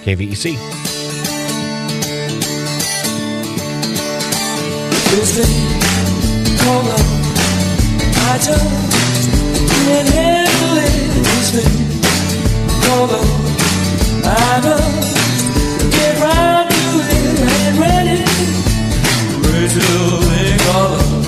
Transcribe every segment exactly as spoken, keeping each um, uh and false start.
K V E C. This thing called love, I just can't handle it. This thing called love, I just get round to it. I ain't ready, ready to thing called love.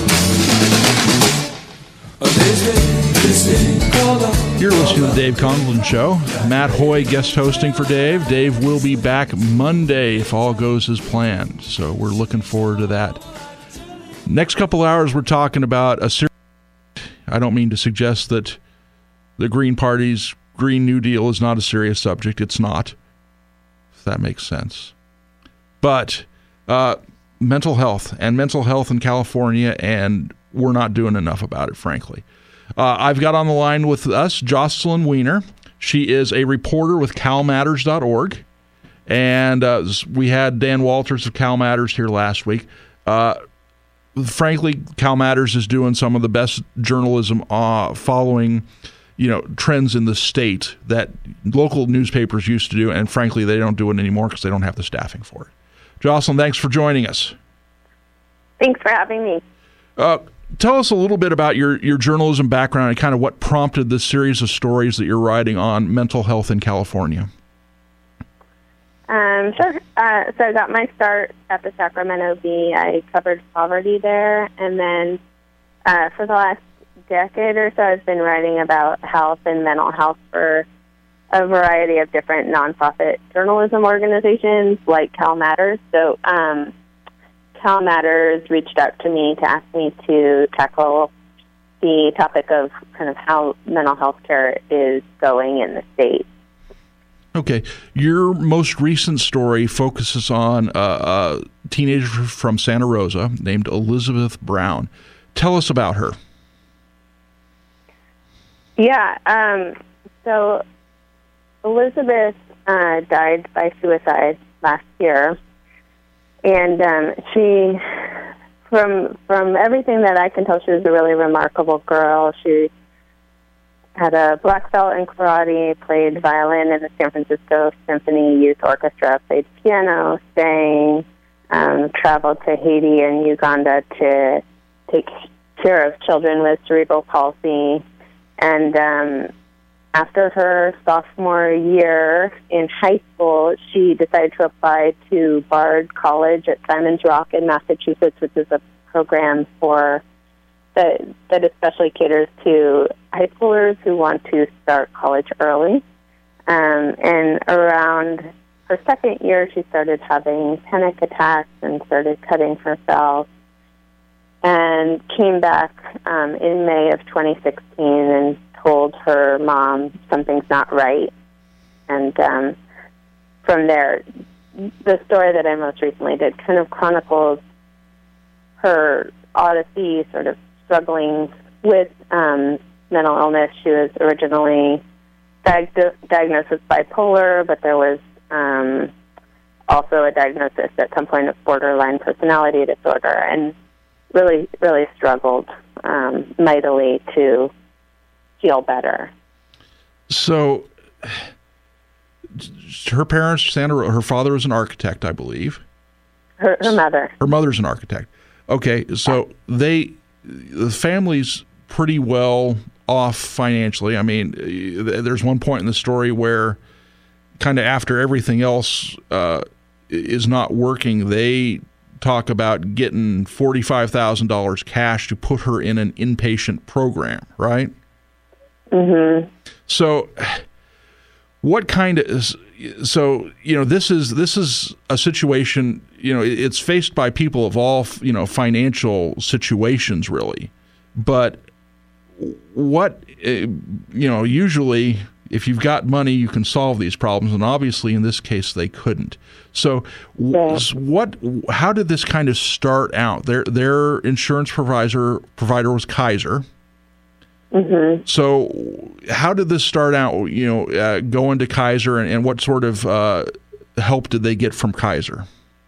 This thing, this thing called love. You're listening to the Dave Conklin Show. Matt Hoy guest hosting for Dave. Dave will be back Monday if all goes as planned, so we're looking forward to that. Next couple hours, we're talking about a serious... I don't mean to suggest that the Green Party's Green New Deal is not a serious subject. It's not, if that makes sense. But uh, mental health, and mental health in California, and we're not doing enough about it, frankly. Uh, I've got on the line with us Jocelyn Weiner. She is a reporter with cal matters dot org. And uh, we had Dan Walters of Cal Matters here last week. Uh, frankly, Cal Matters is doing some of the best journalism uh, following, you know, trends in the state that local newspapers used to do. And frankly, they don't do it anymore because they don't have the staffing for it. Jocelyn, thanks for joining us. Thanks for having me. Uh, tell us a little bit about your, your journalism background and kind of what prompted this series of stories that you're writing on mental health in California. Um, sure. Uh, so I got my start at the Sacramento Bee. I covered poverty there, and then uh, for the last decade or so, I've been writing about health and mental health for a variety of different nonprofit journalism organizations like Cal Matters. So um, Cal Matters reached out to me to ask me to tackle the topic of kind of how mental health care is going in the state. Okay. Your most recent story focuses on uh, a teenager from Santa Rosa named Elizabeth Brown. Tell us about her. Yeah. Um, so Elizabeth uh, died by suicide last year. And um, she, from from everything that I can tell, she was a really remarkable girl. She had a black belt in karate, played violin in the San Francisco Symphony Youth Orchestra, played piano, sang, um, traveled to Haiti and Uganda to take care of children with cerebral palsy. And um, after her sophomore year in high school, she decided to apply to Bard College at Simon's Rock in Massachusetts, which is a program for that that especially caters to high schoolers who want to start college early. Um, and around her second year, she started having panic attacks and started cutting herself, and came back um, in May of twenty sixteen and told her mom something's not right. And um, from there, the story that I most recently did kind of chronicles her odyssey, sort of struggling with um, mental illness. She was originally diag- diagnosed with bipolar, but there was um, also a diagnosis at some point of borderline personality disorder, and really, really struggled um, mightily to feel better. So, her parents, Sandra, her father was an architect, I believe. Her, her mother. Her mother's an architect. Okay, so they, the family's pretty well off financially. I mean, there's one point in the story where kind of after everything else uh, is not working, they talk about getting forty-five thousand dollars cash to put her in an inpatient program, right? Mm-hmm. So what kind of, so, you know, this is, this is a situation, you know, it's faced by people of all, you know, financial situations really. But what, you know, usually if you've got money, you can solve these problems. And obviously in this case, they couldn't. So Yeah. what, how did this kind of start out? Their, their insurance provider, provider was Kaiser. Mm-hmm. So how did this start out, you know, uh, going to Kaiser, and, and what sort of uh, help did they get from Kaiser?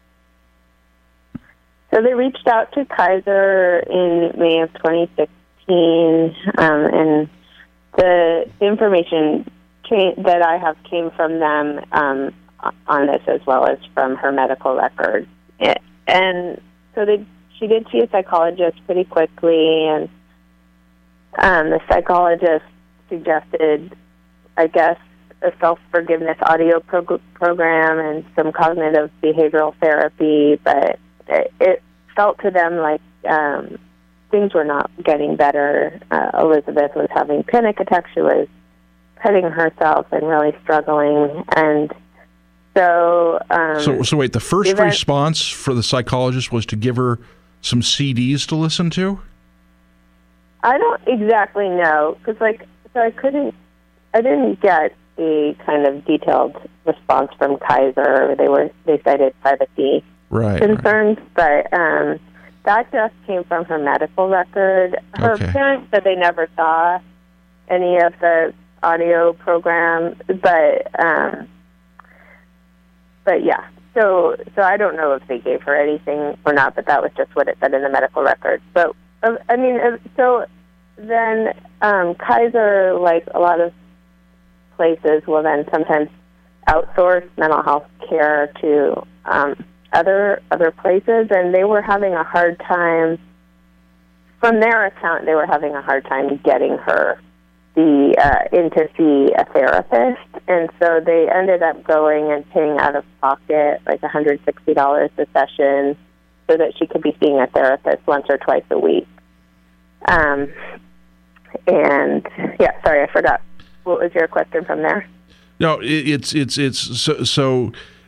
So they reached out to Kaiser in May of twenty sixteen, um, and the information came, that I have came from them um, on this, as well as from her medical records. And so they, she did see a psychologist pretty quickly, and um, the psychologist suggested, I guess, a self-forgiveness audio prog- program and some cognitive behavioral therapy, but it, it felt to them like um, things were not getting better. Uh, Elizabeth was having panic attacks. She was cutting herself and really struggling. And so... Um, so, so wait, the first event, response for the psychologist was to give her some C Ds to listen to? I don't exactly know, because, like, so I couldn't, I didn't get a kind of detailed response from Kaiser. They were, they cited privacy right, concerns, right. but um, that just came from her medical record. Her okay. parents said they never saw any of the audio program, but um, but yeah. So so I don't know if they gave her anything or not, but that was just what it said in the medical record. But uh, I mean, uh, so then um, Kaiser, like a lot of places, will then sometimes outsource mental health care to um, other other places, and they were having a hard time. From their account, they were having a hard time getting her the uh, in to see a therapist, and so they ended up going and paying out of pocket like one hundred sixty dollars a session so that she could be seeing a therapist once or twice a week. Um, and yeah, sorry, I forgot. What was your question from there? No, it, it's it's it's so, so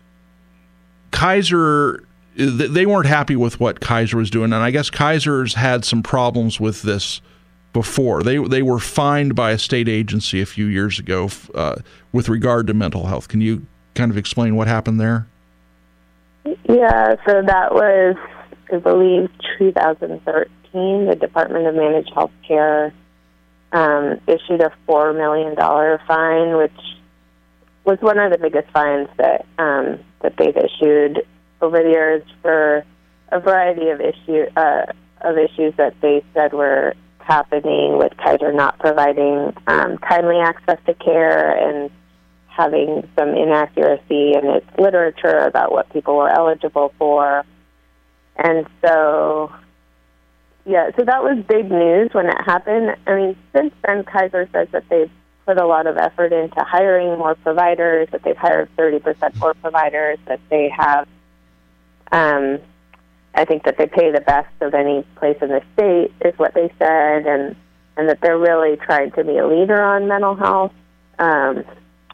Kaiser, they weren't happy with what Kaiser was doing, and I guess Kaiser's had some problems with this before. They they were fined by a state agency a few years ago uh, with regard to mental health. Can you kind of explain what happened there? Yeah, so that was, I believe, two thousand thirteen. The Department of Managed Health Care um, issued a four million dollars fine, which was one of the biggest fines that um, that they've issued over the years for a variety of issue uh, of issues that they said were happening with Kaiser not providing um, timely access to care and having some inaccuracy in its literature about what people were eligible for. And so, yeah, so that was big news when it happened. I mean, since then, Kaiser says that they've put a lot of effort into hiring more providers, that they've hired thirty percent more providers, that they have, um, I think that they pay the best of any place in the state, is what they said, and, and that they're really trying to be a leader on mental health. Um,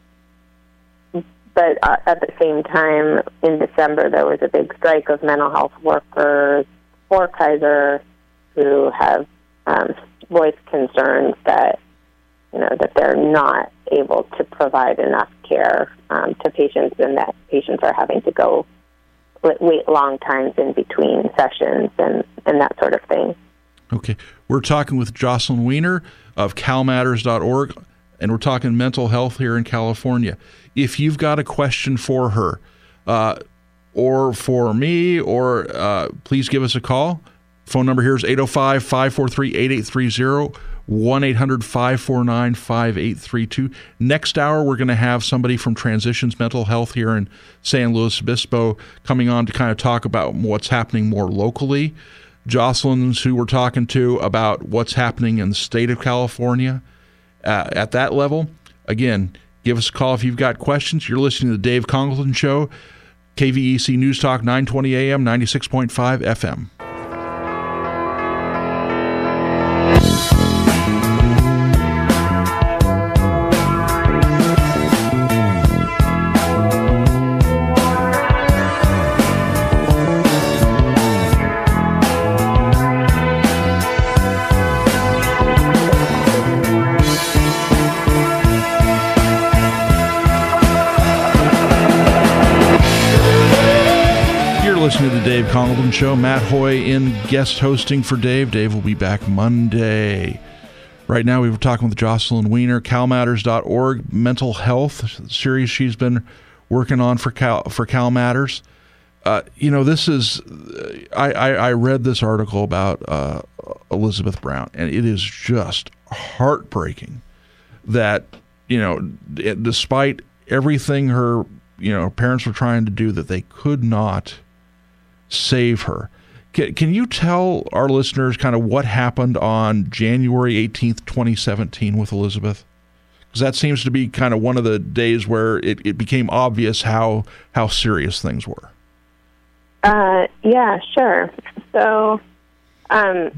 but uh, at the same time, in December, there was a big strike of mental health workers for Kaiser who have um, voiced concerns that, you know, that they're not able to provide enough care um, to patients, and that patients are having to go wait long times in between sessions and, and that sort of thing. Okay. We're talking with Jocelyn Weiner of cal matters dot org, and we're talking mental health here in California. If you've got a question for her, uh, or for me, or uh, please give us a call. Phone number here is eight oh five, five four three, eight eight three zero, one eight hundred, five four nine, five eight three two. Next hour, we're going to have somebody from Transitions Mental Health here in San Luis Obispo coming on to kind of talk about what's happening more locally. Jocelyn's who we're talking to about what's happening in the state of California uh, at that level. Again, give us a call if you've got questions. You're listening to the Dave Congleton Show, K V E C News Talk, nine twenty A M, ninety-six point five F M. Listening to the Dave Congleton Show. Matt Hoy in guest hosting for Dave. Dave will be back Monday. Right now, we were talking with Jocelyn Weiner, cal matters dot org, mental health series she's been working on for Cal, for Cal Matters. Uh, you know, this is, I, I, I read this article about uh, Elizabeth Brown, and it is just heartbreaking that, you know, despite everything her you know, parents were trying to do that they could not save her. Can, can you tell our listeners kind of what happened on January eighteenth, twenty seventeen with Elizabeth? Because that seems to be kind of one of the days where it, it became obvious how how serious things were. Uh, yeah, sure. So, um,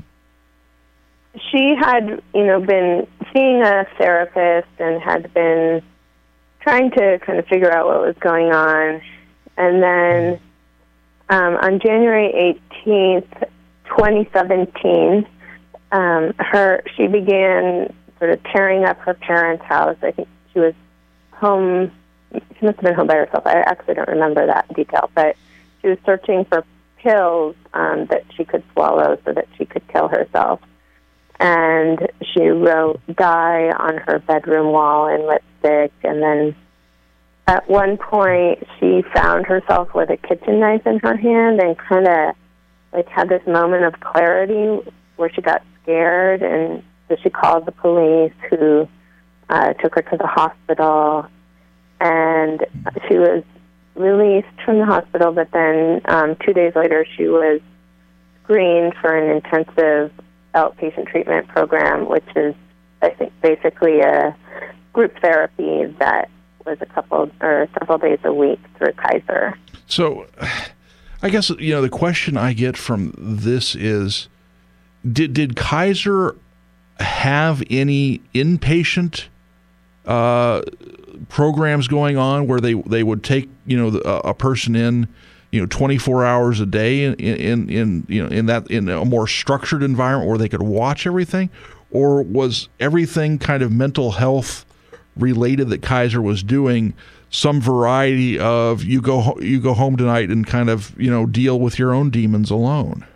she had, you know, been seeing a therapist and had been trying to kind of figure out what was going on. And then um, on January eighteenth, twenty seventeen, um, her she began sort of tearing up her parents' house. I think she was home. She must have been home by herself. I actually don't remember that detail, but she was searching for pills um, that she could swallow so that she could kill herself. And she wrote "die" on her bedroom wall in lipstick. And then at one point, she found herself with a kitchen knife in her hand and kind of like had this moment of clarity where she got scared. And so she called the police, who uh, took her to the hospital. And she was released from the hospital, but then um, two days later, she was screened for an intensive outpatient treatment program, which is, I think, basically a group therapy that was a couple or several days a week through Kaiser. So, I guess, you know, the question I get from this is, did did Kaiser have any inpatient uh, programs going on where they, they would take, you know, a, a person in, you know, twenty-four hours a day in, in, in, you know, in that, in a more structured environment where they could watch everything? Or was everything kind of mental health related that Kaiser was doing some variety of you go, you go home tonight and kind of, you know, deal with your own demons alone?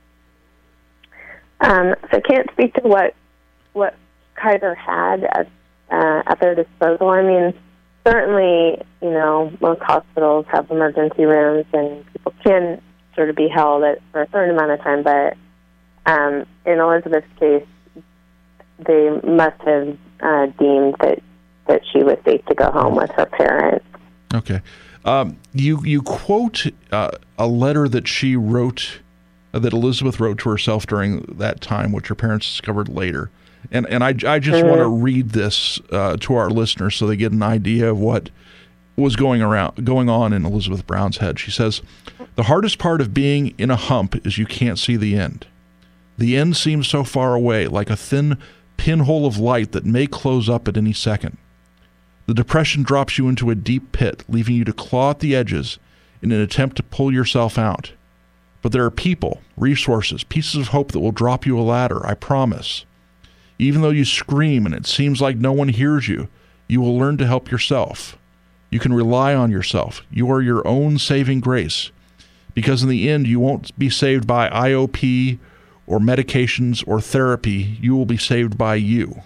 Um, so I can't speak to what, what Kaiser had at, uh, at their disposal. I mean, certainly, you know, most hospitals have emergency rooms and people can sort of be held at, for a certain amount of time, but um, in Elizabeth's case, they must have uh, deemed that, that she was safe to go home with her parents. Okay. Um, you, you quote uh, a letter that she wrote, uh, that Elizabeth wrote to herself during that time, which her parents discovered later. And and I, I just mm-hmm. want to read this uh, to our listeners so they get an idea of what was going around going on in Elizabeth Brown's head. She says, "The hardest part of being in a hump is you can't see the end. The end seems so far away, like a thin pinhole of light that may close up at any second. The depression drops you into a deep pit, leaving you to claw at the edges in an attempt to pull yourself out. But there are people, resources, pieces of hope that will drop you a ladder, I promise. Even though you scream and it seems like no one hears you, you will learn to help yourself. You can rely on yourself. You are your own saving grace. Because in the end, you won't be saved by I O P or medications or therapy. You will be saved by you."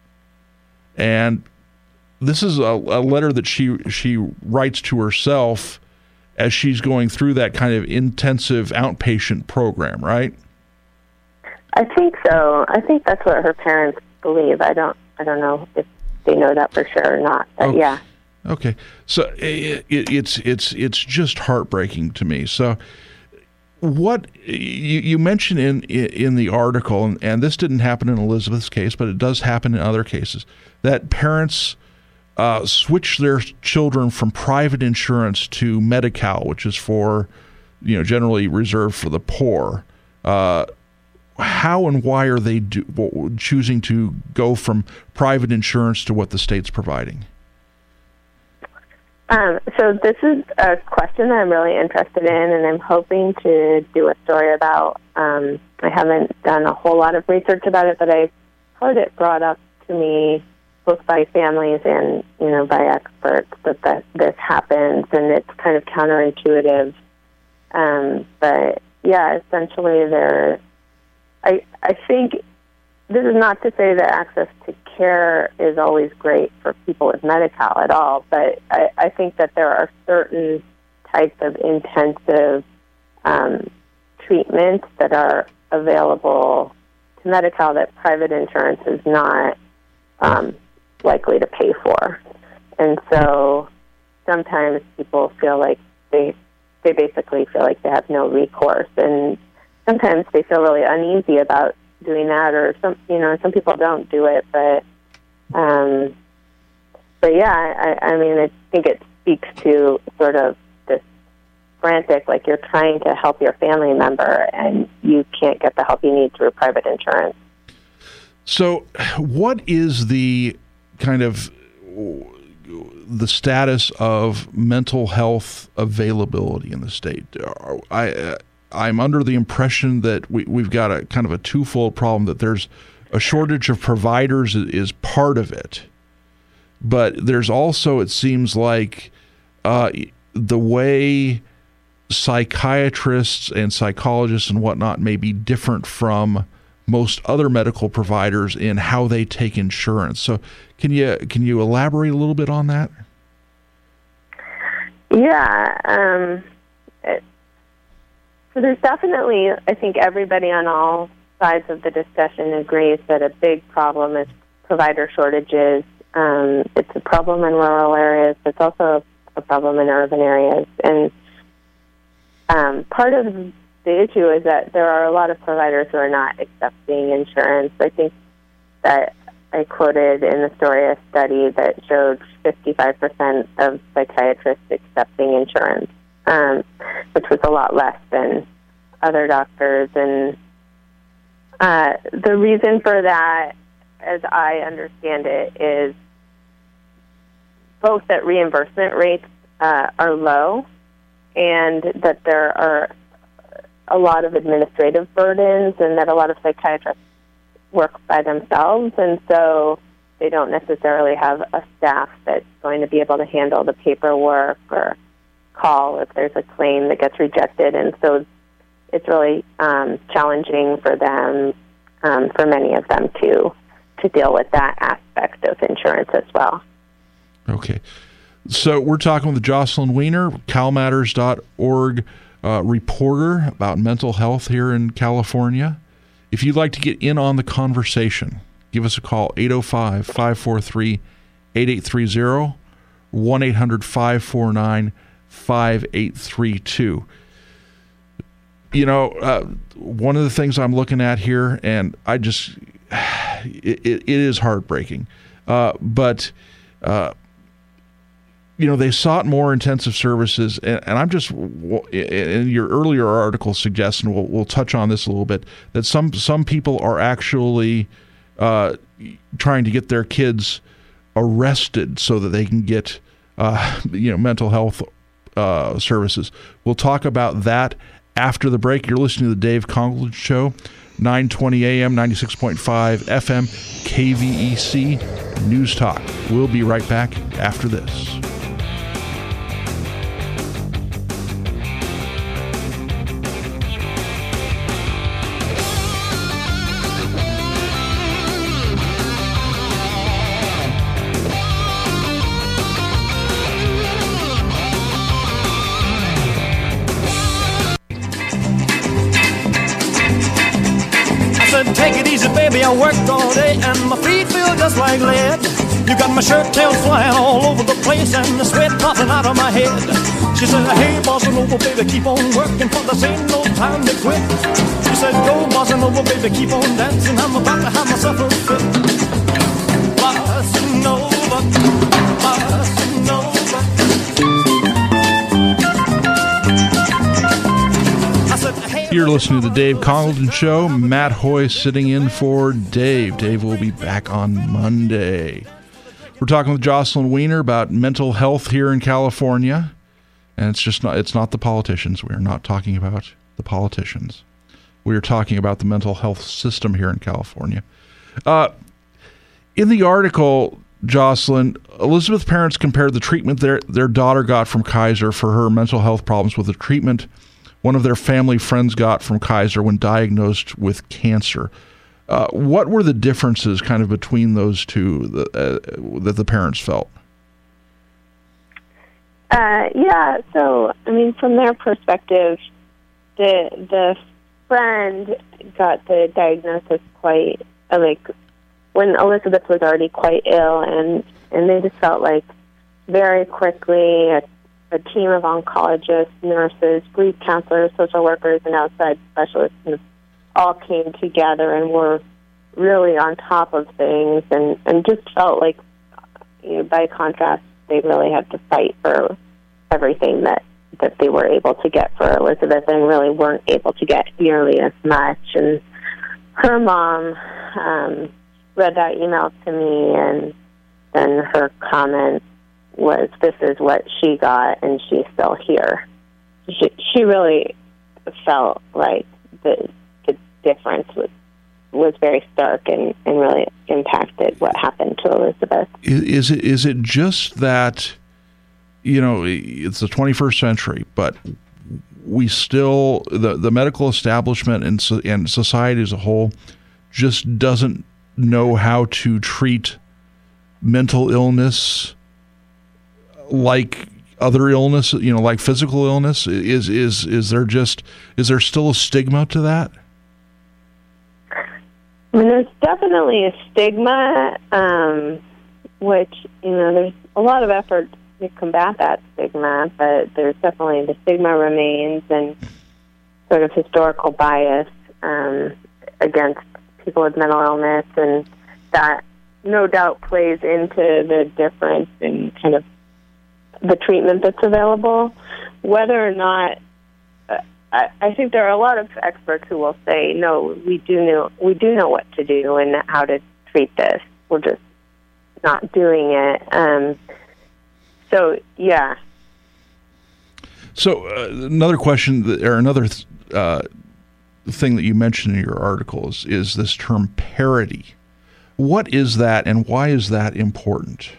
And this is a, a letter that she she writes to herself as she's going through that kind of intensive outpatient program, right? I think so. I think that's what her parents believe. I don't. I don't know if they know that for sure or not. But okay. yeah. Okay. So it, it, it's it's it's just heartbreaking to me. So what you, you mentioned in in the article, and, and this didn't happen in Elizabeth's case, but it does happen in other cases, that parents uh, switch their children from private insurance to Medi-Cal, which is for, you know, generally reserved for the poor. Uh, How and why are they do, choosing to go from private insurance to what the state's providing? Um, so this is a question that I'm really interested in, and I'm hoping to do a story about. Um, I haven't done a whole lot of research about it, but I've heard it brought up to me both by families and, you know, by experts that, that this happens, and it's kind of counterintuitive. Um, but yeah, essentially they're I, I think this is not to say that access to care is always great for people with Medi-Cal at all, but I, I think that there are certain types of intensive um, treatments that are available to Medi-Cal that private insurance is not um, likely to pay for. And so sometimes people feel like they they basically feel like they have no recourse, and sometimes they feel really uneasy about doing that, or some you know some people don't do it, but um, but yeah, I, I mean I think it speaks to sort of this frantic, like you're trying to help your family member and you can't get the help you need through private insurance. So, what is the kind of the status of mental health availability in the state? I, uh, I'm under the impression that we, we've got a kind of a twofold problem, that there's a shortage of providers is part of it, but there's also, it seems like, uh, the way psychiatrists and psychologists and whatnot may be different from most other medical providers in how they take insurance. So can you can you elaborate a little bit on that? Yeah. Um, it, so there's definitely, I think everybody on all sides of the discussion agrees that a big problem is provider shortages. Um, it's a problem in rural areas. It's also a problem in urban areas. And um, part of the issue is that there are a lot of providers who are not accepting insurance. I think that I quoted in the story a study that showed fifty-five percent of psychiatrists accepting insurance, um, which was a lot less than other doctors. And uh, the reason for that, as I understand it, is both that reimbursement rates uh, are low and that there are a lot of administrative burdens, and that a lot of psychiatrists work by themselves, and so they don't necessarily have a staff that's going to be able to handle the paperwork or call if there's a claim that gets rejected, and so it's really um, challenging for them, um, for many of them, to to deal with that aspect of insurance as well. Okay. So we're talking with Jocelyn Weiner, cal matters dot org uh, reporter about mental health here in California. If you'd like to get in on the conversation, give us a call, eight oh five, five four three, eight eight three zero, one eight hundred, five four nine, five eight three two. You know, uh, one of the things I'm looking at here, and I just, it, it, it is heartbreaking, uh, but uh, you know, they sought more intensive services, and, and I'm just, in your earlier article suggests, and we'll, we'll touch on this a little bit, that some some people are actually uh, trying to get their kids arrested so that they can get, uh, you know, mental health uh, services. We'll talk about that after the break. You're listening to the Dave Conklin Show, nine twenty A M, ninety-six point five F M, K V E C News Talk. We'll be right back after this. Take it easy, baby, I worked all day and my feet feel just like lead. You got my shirt tails flying all over the place and the sweat popping out of my head. She said, hey, bossa nova, baby, keep on working, for this ain't no time to quit. She said, go, bossa nova, baby, keep on dancing, I'm about to have myself a fit. Bossa nova, bossa nova. You're listening to the Dave Conklin Show. Matt Hoy sitting in for Dave. Dave will be back on Monday. We're talking with Jocelyn Weiner about mental health here in California, and it's just not, it's not the politicians. We are not talking about the politicians. We are talking about the mental health system here in California. Uh, in the article, Jocelyn, Elizabeth parents compared the treatment their, their daughter got from Kaiser for her mental health problems with the treatment one of their family friends got from Kaiser when diagnosed with cancer. Uh, what were the differences kind of between those two that, uh, that the parents felt? Uh, yeah, so, I mean, from their perspective, the the friend got the diagnosis quite, uh, like, when Elizabeth was already quite ill, and, and they just felt like very quickly, a, a team of oncologists, nurses, grief counselors, social workers, and outside specialists all came together and were really on top of things, and, and just felt like, you know, by contrast, they really had to fight for everything that, that they were able to get for Elizabeth and really weren't able to get nearly as much. And her mom um, read that email to me, and then her comment was, "This is what she got, and she's still here." She, she really felt like the, the difference was was very stark and, and really impacted what happened to Elizabeth. Is, is it is it just that, you know, it's the twenty-first century, but we still, the, the medical establishment and, so, and society as a whole just doesn't know how to treat mental illness like other illness, you know, like physical illness? Is is is there just, is there still a stigma to that? I mean, there's definitely a stigma, um, which, you know, there's a lot of effort to combat that stigma, but there's definitely, the stigma remains, and sort of historical bias um, against people with mental illness, and that no doubt plays into the difference in kind of the treatment that's available. Whether or not, I, I think there are a lot of experts who will say, no, we do know we do know what to do and how to treat this. We're just not doing it. Um, so, yeah. So uh, another question, that, or another uh, thing that you mentioned in your article is, is this term parity. What is that, and why is that important?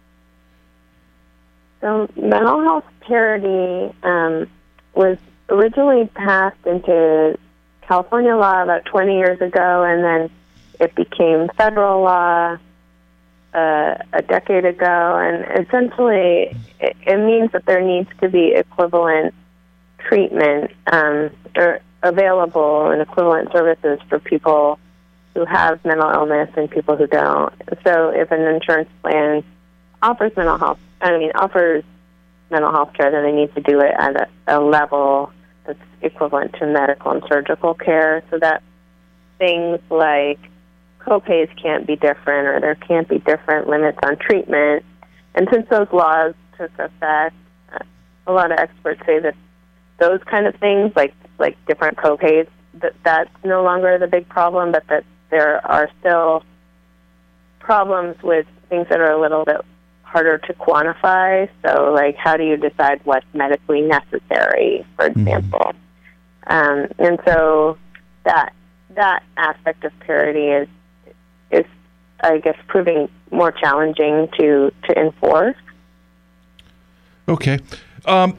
So mental health parity um, was originally passed into California law about twenty years ago, and then it became federal law uh, a decade ago. And essentially, it, it means that there needs to be equivalent treatment um, or available and equivalent services for people who have mental illness and people who don't. So if an insurance plan offers mental health, I mean, offers mental health care, then they need to do it at a, a level that's equivalent to medical and surgical care, so that things like co-pays can't be different, or there can't be different limits on treatment. And since those laws took effect, uh, a lot of experts say that those kind of things, like like different co-pays, that that's no longer the big problem, but that there are still problems with things that are a little bit harder to quantify. So, like, how do you decide what's medically necessary, for example? Mm-hmm. Um, and so that that aspect of parity is is, I guess, proving more challenging to to enforce. Okay. Um,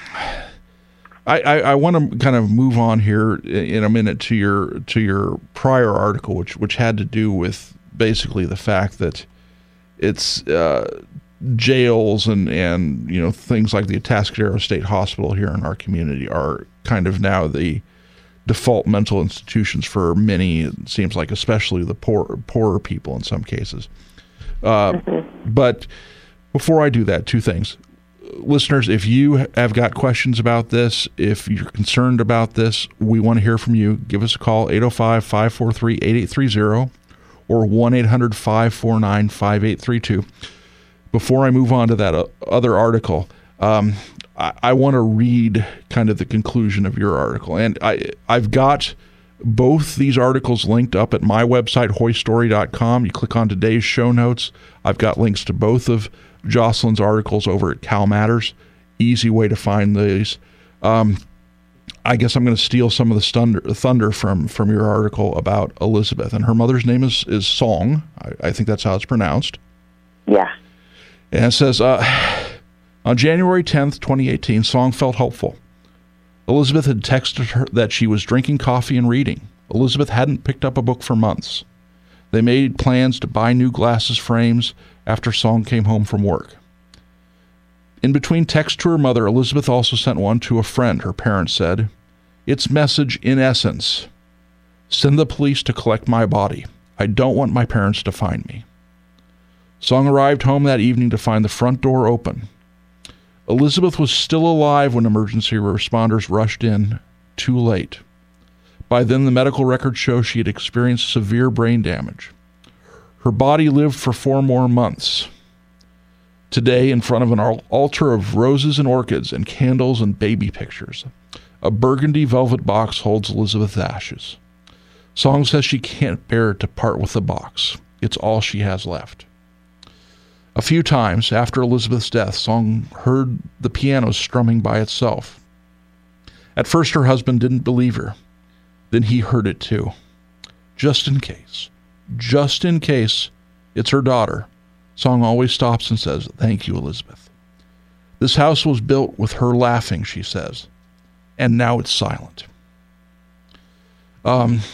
I, I, I want to kind of move on here in a minute to your to your prior article, which which had to do with basically the fact that it's uh, jails and, and you know things like the Atascadero State Hospital here in our community are kind of now the default mental institutions for many. It seems like, especially the poor poorer people in some cases. Uh, mm-hmm. But before I do that, two things. Listeners, if you have got questions about this, if you're concerned about this, we want to hear from you. Give us a call, eight oh five, five four three, eight eight three zero or one eight hundred, five four nine, five eight three two. Before I move on to that uh, other article, um, I, I want to read kind of the conclusion of your article. And I, I've got both these articles linked up at my website, hoy story dot com. You click on today's show notes. I've got links to both of Jocelyn's articles over at Cal Matters. Easy way to find these. Um, I guess I'm going to steal some of the thunder, thunder from, from your article about Elizabeth. And her mother's name is, is Song. I, I think that's how it's pronounced. Yeah. And it says, uh, on January tenth, twenty eighteen, Song felt hopeful. Elizabeth had texted her that she was drinking coffee and reading. Elizabeth hadn't picked up a book for months. They made plans to buy new glasses frames after Song came home from work. In between texts to her mother, Elizabeth also sent one to a friend. Her parents said, "Its message in essence: send the police to collect my body. I don't want my parents to find me." Song arrived home that evening to find the front door open. Elizabeth was still alive when emergency responders rushed in, too late. By then, the medical records show she had experienced severe brain damage. Her body lived for four more months. Today, in front of an altar of roses and orchids and candles and baby pictures, a burgundy velvet box holds Elizabeth's ashes. Song says she can't bear to part with the box. It's all she has left. A few times after Elizabeth's death, Song heard the piano strumming by itself. At first, her husband didn't believe her. Then he heard it too. Just in case, just in case it's her daughter, Song always stops and says, "Thank you, Elizabeth." This house was built with her laughing, she says, and now it's silent. Um,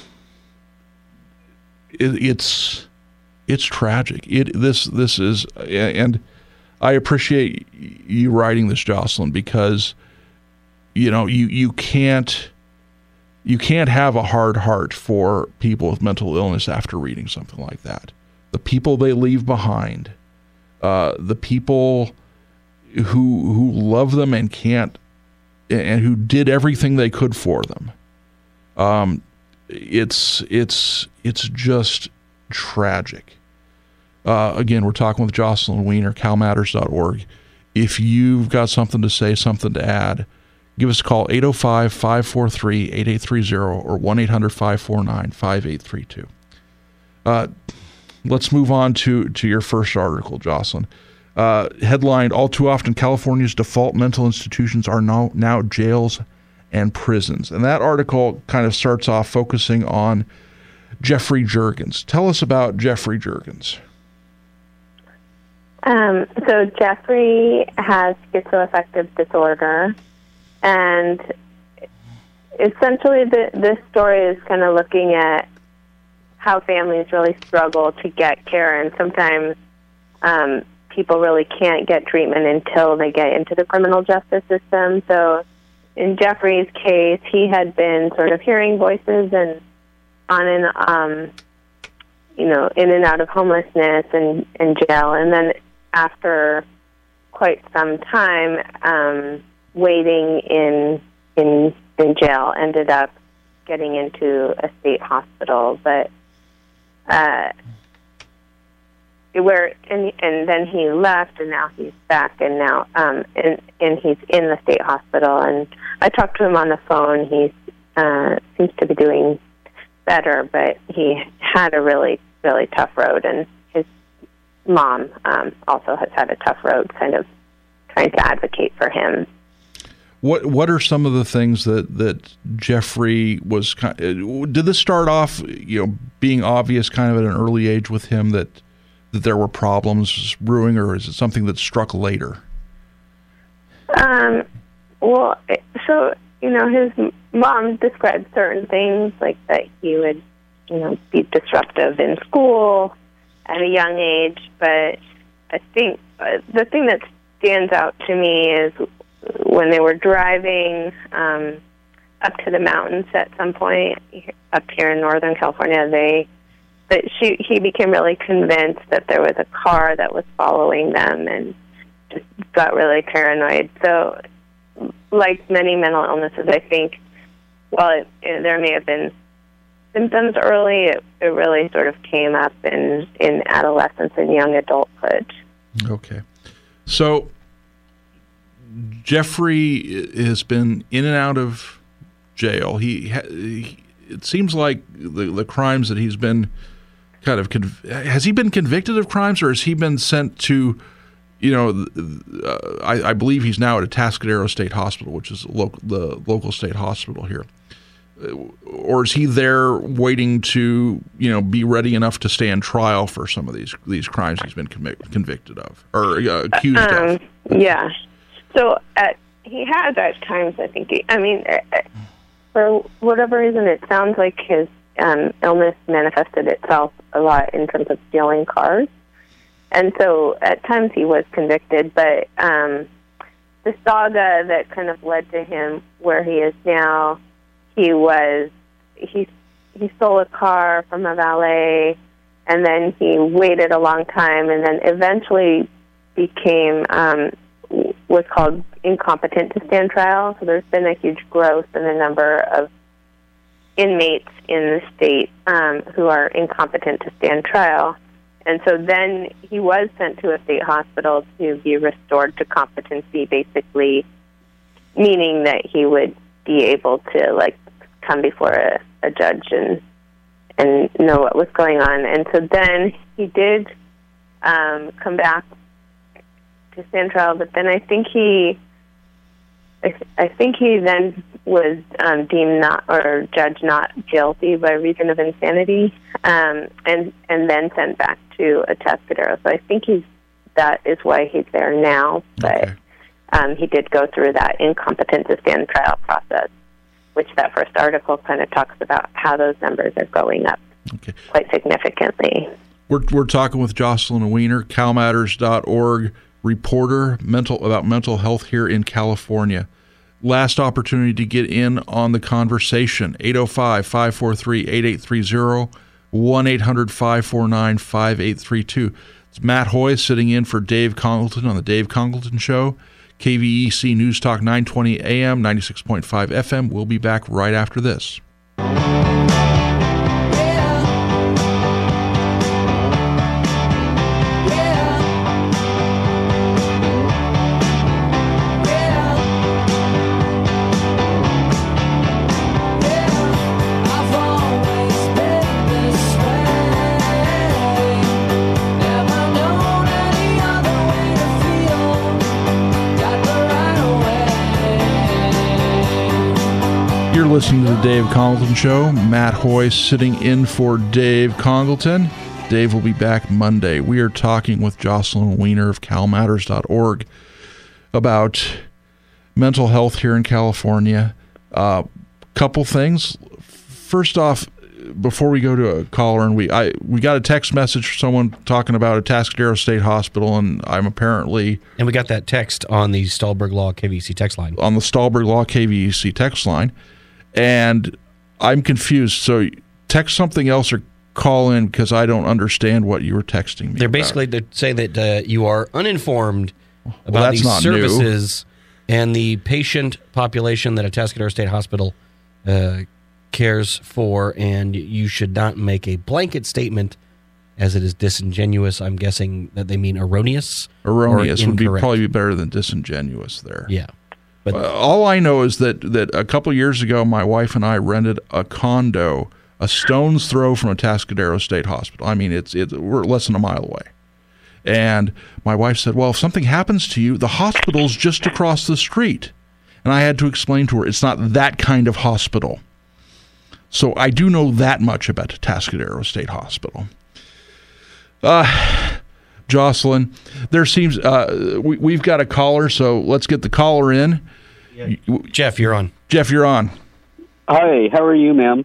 it, it's it's tragic. It this this is, and I appreciate you writing this, Jocelyn, because you know you you can't. You can't have a hard heart for people with mental illness after reading something like that. The people they leave behind, uh, the people who who love them and can't, and who did everything they could for them. Um, it's it's it's just tragic. Uh, again, we're talking with Jocelyn Weiner, cal matters dot org. If you've got something to say, something to add, give us a call, eight oh five, five four three, eight eight three zero or one eight hundred, five four nine, five eight three two. Uh, let's move on to, to your first article, Jocelyn. Uh, headlined, "All too often, California's default mental institutions are now, now jails and prisons." And that article kind of starts off focusing on Jeffrey Jurgens. Tell us about Jeffrey Jurgens. Um, so Jeffrey has schizoaffective disorder. And essentially, the, this story is kind of looking at how families really struggle to get care, and sometimes um, people really can't get treatment until they get into the criminal justice system. So in Jeffrey's case, he had been sort of hearing voices and on and um, you know, in and out of homelessness and, and jail, and then after quite some time. Um, waiting in in in jail, ended up getting into a state hospital, but uh, where and and then he left, and now he's back, and now um, and and he's in the state hospital. And I talked to him on the phone. He uh, seems to be doing better, but he had a really really tough road, and his mom um, also has had a tough road, kind of trying to advocate for him. What what are some of the things that, that Jeffrey was? Did this start off, you know, being obvious kind of at an early age with him that that there were problems brewing, or is it something that struck later? Um. Well, so you know, his mom described certain things like that he would, you know, be disruptive in school at a young age. But I think uh, the thing that stands out to me is when they were driving um, up to the mountains at some point up here in Northern California, they that she he became really convinced that there was a car that was following them, and just got really paranoid. So, like many mental illnesses, I think, while it, it, there may have been symptoms early, it, it really sort of came up in, in adolescence and young adulthood. Okay. So Jeffrey has been in and out of jail. He, he it seems like the the crimes that he's been kind of conv- has he been convicted of crimes, or has he been sent to, you know, uh, I, I believe he's now at a Atascadero State Hospital, which is local, the local state hospital here. Or is he there waiting to, you know, be ready enough to stand trial for some of these these crimes he's been convic- convicted of or uh, accused um, of? Yeah. So at, he has at times, I think, he, I mean, uh, for whatever reason, it sounds like his um, illness manifested itself a lot in terms of stealing cars. And so at times he was convicted, but um, the saga that kind of led to him where he is now, he was, he, he stole a car from a valet, and then he waited a long time, and then eventually became um, what's called incompetent to stand trial. So there's been a huge growth in the number of inmates in the state um, who are incompetent to stand trial. And so then he was sent to a state hospital to be restored to competency, basically meaning that he would be able to, like, come before a, a judge and and know what was going on. And so then he did um, come back to stand trial, but then I think he, I, th- I think he then was um, deemed not, or judged not guilty by reason of insanity, um, and and then sent back to Atascadero. So I think he's, that is why he's there now, but Okay. um, he did go through that incompetent to stand trial process, which that first article kind of talks about how those numbers are going up Okay. quite significantly. We're we're talking with Jocelyn Weiner, cal matters dot org reporter mental about mental health here in California. Last opportunity to get in on the conversation, eight oh five, five four three, eight eight three zero, one eight hundred, five four nine, five eight three two. It's Matt Hoy sitting in for Dave Congleton on the Dave Congleton Show. K V E C News Talk nine twenty A M, ninety-six point five F M. We'll be back right after this. You're listening to the Dave Congleton Show. Matt Hoy sitting in for Dave Congleton. Dave will be back Monday. We are talking with Jocelyn Weiner of cal matters dot org about mental health here in California. A uh, couple things. First off, before we go to a caller, and we I we got a text message from someone talking about a Atascadero State Hospital, and I'm apparently and we got that text on the Stahlberg Law K V E C text line. On the Stahlberg Law K V E C text line. And I'm confused. So text something else or call in because I don't understand what you were texting me. They're about. basically they say that uh, you are uninformed about well, these not services new. And the patient population that Atascadero State Hospital uh, cares for, and you should not make a blanket statement as it is disingenuous. I'm guessing that they mean erroneous. Erroneous would be incorrect. probably be better than disingenuous there. Yeah. But uh, all I know is that, that a couple years ago, my wife and I rented a condo a stone's throw from Atascadero State Hospital. I mean, it's it's we're less than a mile away. And my wife said, well, if something happens to you, the hospital's just across the street. And I had to explain to her, it's not that kind of hospital. So I do know that much about Atascadero State Hospital. Uh, Jocelyn, there seems uh, we, we've got a caller, so let's get the caller in. Yeah. Jeff, you're on. Jeff, you're on. Hi, how are you, ma'am?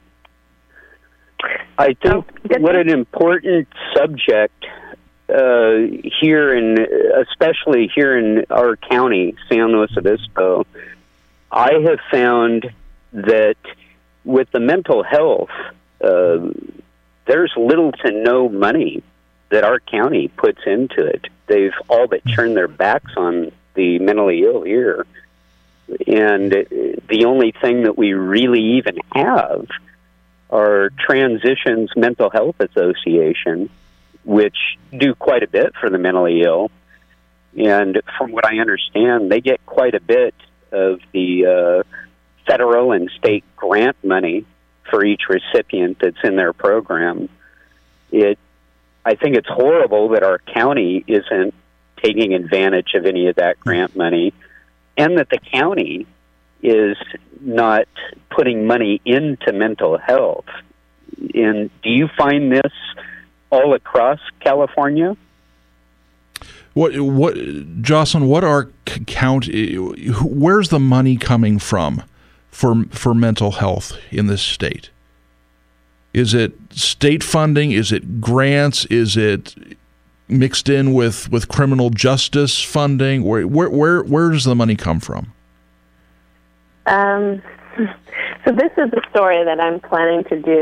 I think what an important subject uh, here in, especially here in our county, San Luis Obispo, I have found that with the mental health, uh, there's little to no money that our county puts into it. They've all but turned their backs on the mentally ill here. And the only thing that we really even have are Transitions Mental Health Association, which do quite a bit for the mentally ill. And from what I understand, they get quite a bit of the uh, federal and state grant money for each recipient that's in their program. It, I think it's horrible that our county isn't taking advantage of any of that grant money, and that the county is not putting money into mental health. And do you find this all across California? What, what, Jocelyn? What are count? Where's the money coming from for for mental health in this state? Is it state funding? Is it grants? Is it mixed in with, with criminal justice funding? Where where where where does the money come from? Um, so this is a story that I'm planning to do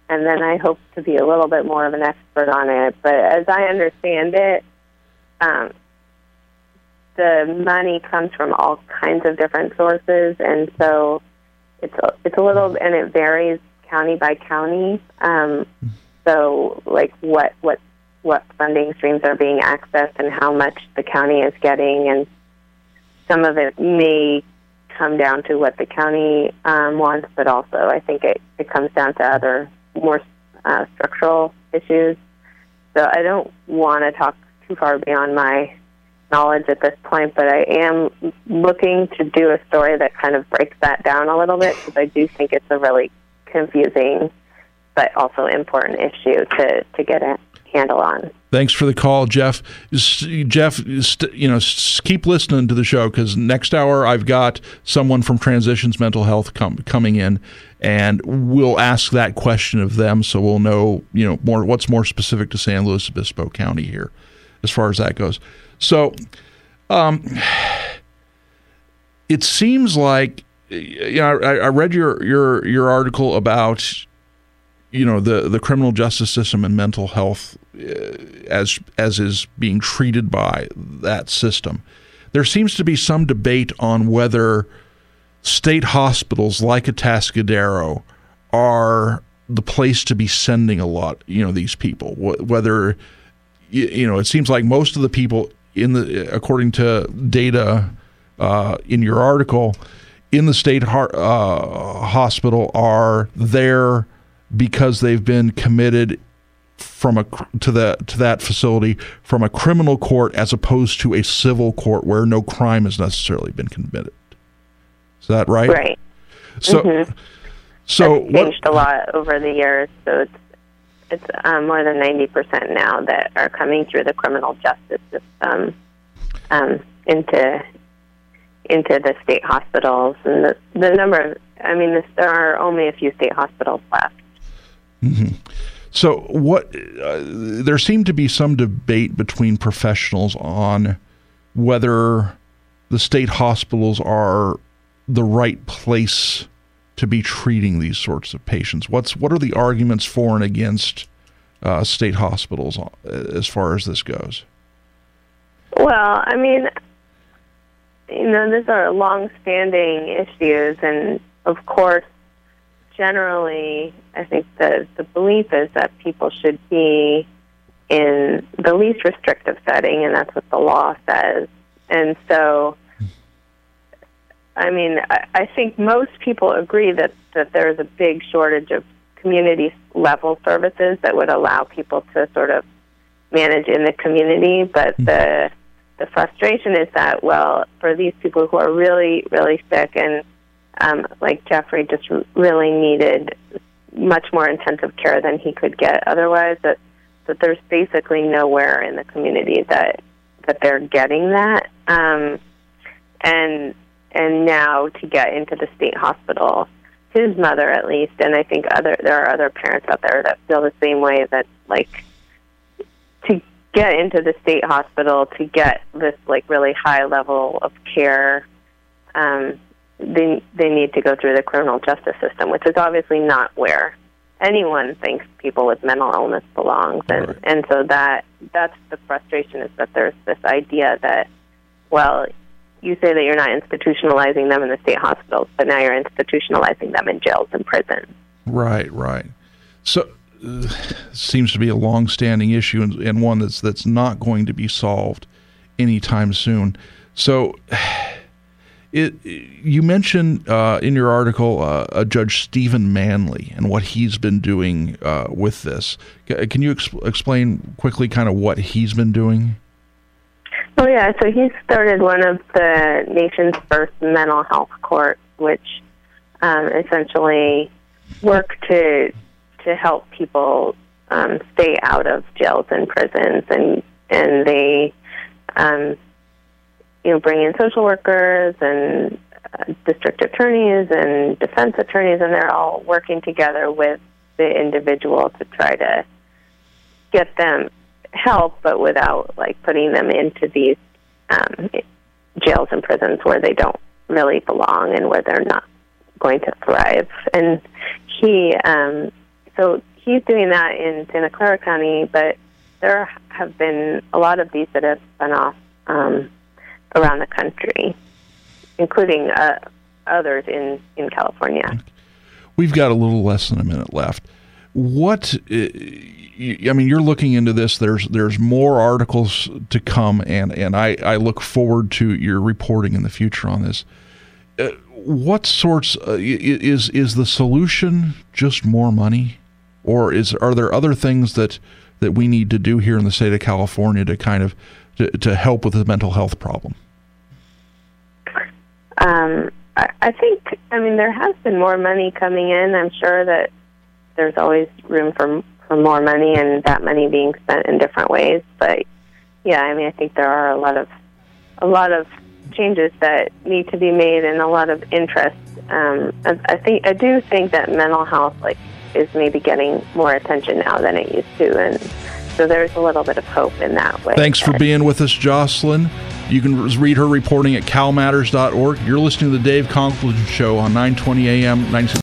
and then I hope to be a little bit more of an expert on it. But as I understand it, um, the money comes from all kinds of different sources, and so it's a, it's a little, and it varies county by county. Um, so, like what what what funding streams are being accessed and how much the county is getting, and some of it may come down to what the county um, wants, but also I think it, it comes down to other more uh, structural issues. So I don't want to talk too far beyond my knowledge at this point, but I am looking to do a story that kind of breaks that down a little bit, because I do think it's a really confusing but also important issue to, to get a handle on. Thanks for the call, Jeff. Jeff, you know, keep listening to the show, because next hour I've got someone from Transitions Mental Health com- coming in, and we'll ask that question of them, so we'll know, you know, more what's more specific to San Luis Obispo County here, as far as that goes. So, um, it seems like, you know, I, I read your your your article about, you know, the, the criminal justice system and mental health uh, as as is being treated by that system. There seems to be some debate on whether state hospitals like Atascadero are the place to be sending a lot, you know, these people. Whether, you know, it seems like most of the people in the, according to data uh, in your article, in the state har- uh, hospital are there because they've been committed from a to the to that facility from a criminal court, as opposed to a civil court where no crime has necessarily been committed. Is that right? Right. So, mm-hmm. so That's changed what, a lot over the years. So it's it's um, more than ninety percent now that are coming through the criminal justice system um, into into the state hospitals, and the the number of, I mean, this, there are only a few state hospitals left. Mm-hmm. So what, uh, there seemed to be some debate between professionals on whether the state hospitals are the right place to be treating these sorts of patients. What's what are the arguments for and against uh, state hospitals as far as this goes? Well, I mean, you know, these are long-standing issues, and of course, generally, I think the, the belief is that people should be in the least restrictive setting, and that's what the law says. And so, I mean, I, I think most people agree that, that there's a big shortage of community-level services that would allow people to sort of manage in the community, but the the frustration is that, well, for these people who are really, really sick and Um, like Jeffrey just really needed much more intensive care than he could get otherwise, that that there's basically nowhere in the community that that they're getting that. Um, and and now to get into the state hospital, his mother at least, and I think other there are other parents out there that feel the same way, that like to get into the state hospital to get this like really high level of care, um, they they need to go through the criminal justice system, which is obviously not where anyone thinks people with mental illness belongs. And right. and so that that's the frustration, is that there's this idea that, well, you say that you're not institutionalizing them in the state hospitals, but now you're institutionalizing them in jails and prisons. Right, right. So uh, seems to be a long-standing issue, and, and one that's that's not going to be solved anytime soon. So it, you mentioned uh, in your article uh, a Judge Stephen Manley and what he's been doing uh, with this. Can you exp- explain quickly kind of what he's been doing? Oh, yeah. So he started one of the nation's first mental health courts, which um, essentially work to to help people um, stay out of jails and prisons, and and they um, you know bring in social workers and uh, district attorneys and defense attorneys, and they're all working together with the individual to try to get them help, but without like putting them into these um, jails and prisons where they don't really belong and where they're not going to thrive. And he, um, so he's doing that in Santa Clara County, but there have been a lot of these that have spun off um, around the country, including uh, others in, in California. We've got a little less than a minute left. What, I mean, you're looking into this. There's there's more articles to come, and, and I, I look forward to your reporting in the future on this. Uh, what sorts uh, is is the solution just more money, or is are there other things that that we need to do here in the state of California to kind of to, to help with the mental health problem? Um, I, I think, I mean, there has been more money coming in. I'm sure that there's always room for for more money, and that money being spent in different ways. But yeah, I mean, I think there are a lot of a lot of changes that need to be made, and a lot of interest. Um, I, I think I do think that mental health, like, is maybe getting more attention now than it used to, and so there's a little bit of hope in that way. Thanks for being with us, Jocelyn. You can read her reporting at cal matters dot org. You're listening to the Dave Conklin Show on nine twenty A M, ninety-six